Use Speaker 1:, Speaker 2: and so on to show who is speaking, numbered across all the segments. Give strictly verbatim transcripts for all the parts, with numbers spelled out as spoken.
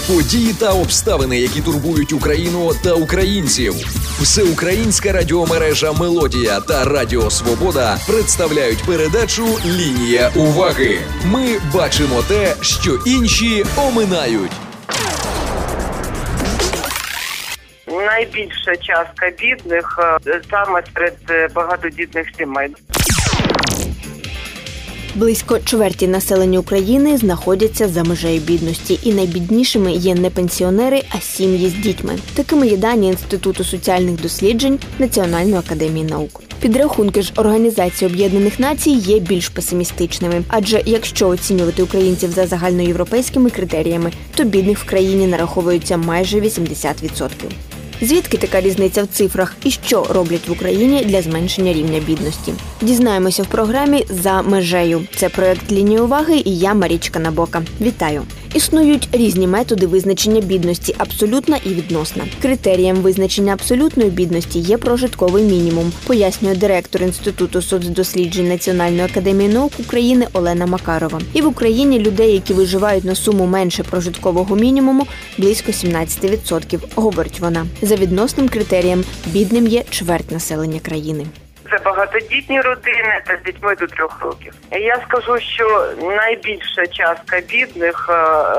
Speaker 1: Події та обставини, які турбують Україну та українців. Всеукраїнська радіомережа «Мелодія» та Радіо Свобода представляють передачу «Лінія уваги». Ми бачимо те, що інші оминають.
Speaker 2: Найбільша частка бідних саме серед багатодітних сімей.
Speaker 3: Близько чверті населення України знаходяться за межею бідності. І найбіднішими є не пенсіонери, а сім'ї з дітьми. Такими є дані Інституту соціальних досліджень Національної академії наук. Підрахунки ж Організації Об'єднаних Націй є більш песимістичними. Адже якщо оцінювати українців за загальноєвропейськими критеріями, то бідних в країні нараховується майже вісімдесят відсотків. Звідки така різниця в цифрах і що роблять в Україні для зменшення рівня бідності? Дізнаємося в програмі «За межею». Це проєкт «Лінія уваги» і я, Марічка Набока. Вітаю! Існують різні методи визначення бідності – абсолютна і відносна. Критерієм визначення абсолютної бідності є прожитковий мінімум, пояснює директор Інституту соцдосліджень Національної академії наук України Олена Макарова. І в Україні людей, які виживають на суму менше прожиткового мінімуму, близько сімнадцять відсотків, говорить вона. За відносним критерієм, бідним є чверть населення країни.
Speaker 2: Це багатодітні родини та з дітьми до трьох років. Я скажу, що найбільша частка бідних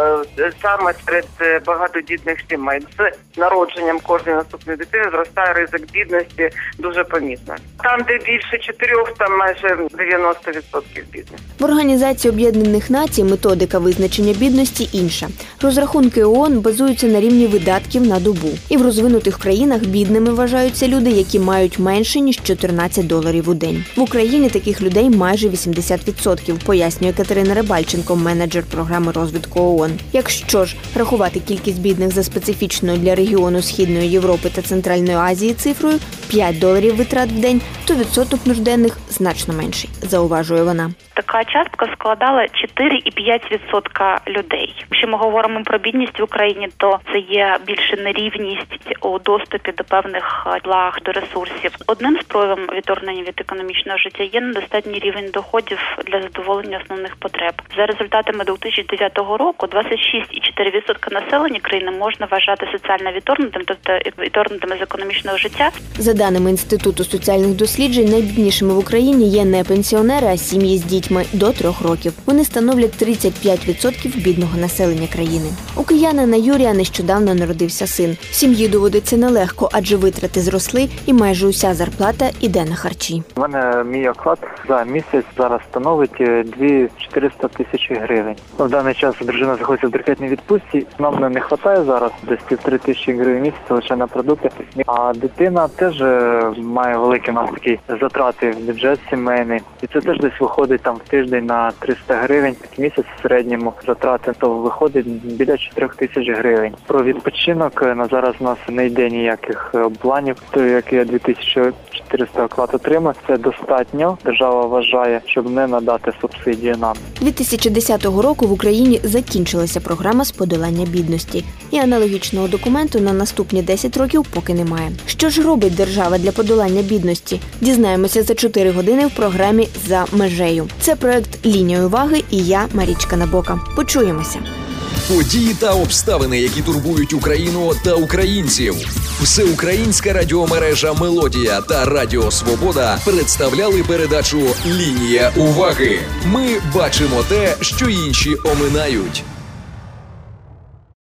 Speaker 2: саме серед багатодітних сімей. З народженням кожної наступної дитини зростає ризик бідності дуже помітно. Там, де більше чотирьох, там майже дев'яносто відсотків бідних.
Speaker 3: В Організації Об'єднаних Націй методика визначення бідності інша. Розрахунки ООН базуються на рівні видатків на добу. І в розвинутих країнах бідними вважаються люди, які мають менше, ніж чотирнадцять доларів у день. В Україні таких людей майже вісімдесят відсотків, пояснює Катерина Рибальченко, менеджер програми розвитку ООН. Якщо ж рахувати кількість бідних за специфічною для регіону Східної Європи та Центральної Азії цифрою п'ять доларів витрат в день, то відсоток нужденних значно менший, зауважує вона.
Speaker 4: Така частка складала чотири і п'ять десятих відсотка людей. Якщо ми говоримо про бідність в Україні, то це є більше нерівність у доступі до певних благ, до ресурсів. Одним з проявів відторгнення від економічного життя є недостатній рівень доходів для задоволення основних потреб. За результатами дві тисячі дев'ятого року двадцять шість і чотири десятих відсотка населення країни можна вважати соціально відторгнутим, тобто відторгнутими з економічного життя.
Speaker 3: За даними Інституту соціальних досліджень, найбіднішими в Україні є не пенсіонери, а сім'ї з дітьми до трьох років. Вони становлять тридцять п'ять відсотків бідного населення країни. У киянина Юрія нещодавно народився син. Сім'ї доводиться нелегко, адже витрати зросли і майже уся зарплата іде на харчі.
Speaker 5: У мене мій оклад за місяць зараз становить дві тисячі чотириста тисячі гривень. В даний час дружина знаходиться в декретній відпустці. Нам не вистачає зараз десь півтори тисячі гривень в місяць лише на продукти. А дитина теж має великі у нас такі затрати в бюджет сімейний. І це теж десь виходить там в тиждень на триста гривень в місяць в середньому затрати, то виходить біля чотирьох тисяч гривень. Про відпочинок на зараз у нас не йде ніяких планів. То як я дві тисячі чотириста оклад отримав, це достатньо. Держава вважає, щоб не надати субсидії нам.
Speaker 3: дві тисячі десятого року в Україні закінчилася програма з подолання бідності. І аналогічного документу на наступні десять років поки немає. Що ж робить держава для подолання бідності? Дізнаємося за чотири години в програмі «За межею». Це проєкт «Лінія уваги» і я, Марічка Набока. Почуємося.
Speaker 1: Події та обставини, які турбують Україну та українців. Всеукраїнська радіомережа «Мелодія» та Радіо Свобода представляли передачу «Лінія уваги». Ми бачимо те, що інші оминають.